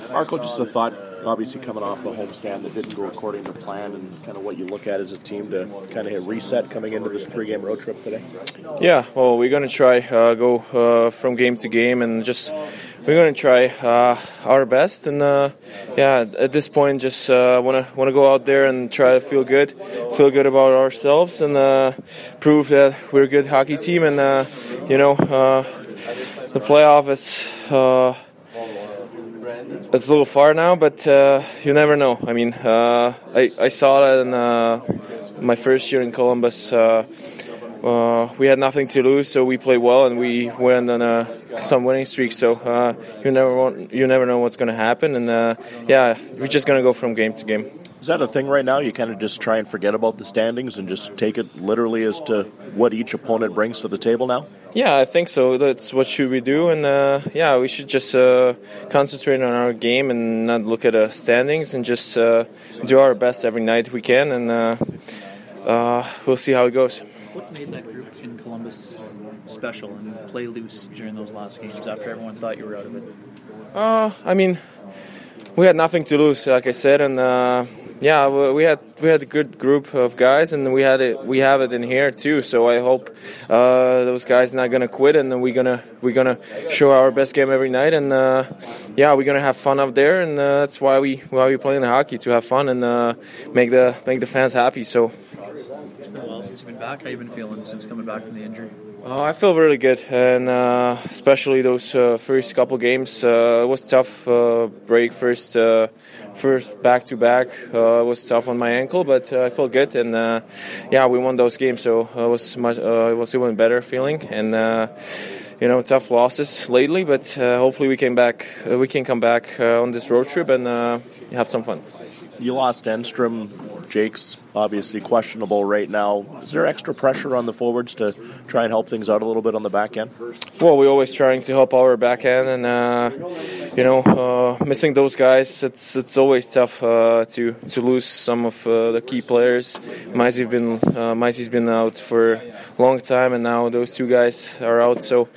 Marco, just a thought, obviously coming off a homestand that didn't go according to plan, and kind of what you look at as a team to kind of hit reset coming into this 3-game road trip today? Yeah, well, we're going to try go from game to game, and just we're going to try our best. And at this point, just want to go out there and try to feel good about ourselves, and prove that we're a good hockey team. And the playoff it's a little far now, but you never know. I mean, I saw that in my first year in Columbus. We had nothing to lose, so we played well, and we went on some winning streak. So you never know what's going to happen, and we're just going to go from game to game. Is that a thing right now? You kind of just try and forget about the standings and just take it literally as to what each opponent brings to the table now? Yeah, I think so. That's what should we do, and we should just concentrate on our game and not look at the standings, and just do our best every night we can, and we'll see how it goes. What made that group in Columbus special and play loose during those last games after everyone thought you were out of it? I mean, we had nothing to lose, like I said, and we had a good group of guys, and we have it in here too. So I hope those guys not gonna quit, and then we're gonna show our best game every night, and we're gonna have fun out there, and that's why we playing the hockey, to have fun and make the fans happy. So. It's been a while since you've been back. How you been feeling since coming back from the injury? I feel really good, and especially those first couple games. It was tough break first back-to-back. It was tough on my ankle, but I feel good, and we won those games, so it was even better feeling. And tough losses lately, but hopefully we can come back on this road trip and have some fun. You lost Enstrom. Jake's obviously questionable right now. Is there extra pressure on the forwards to try and help things out a little bit on the back end? Well, we're always trying to help our back end, and missing those guys, it's always tough to lose some of the key players. Maisy's been out for a long time, and now those two guys are out. So,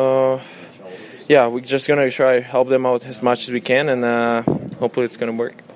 we're just gonna try help them out as much as we can, and hopefully it's gonna work.